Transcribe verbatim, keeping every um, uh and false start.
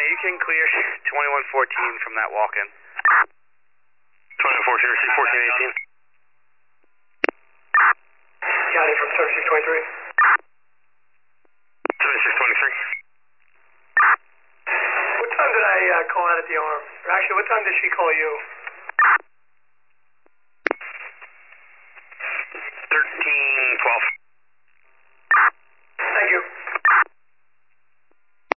County, you can clear twenty-one fourteen from that walk-in. twenty-one fourteen, receive fourteen eighteen. County from seventy-six twenty-three. seventy-six twenty-three. What time did I uh, call out at the arm? Or actually, what time did she call you?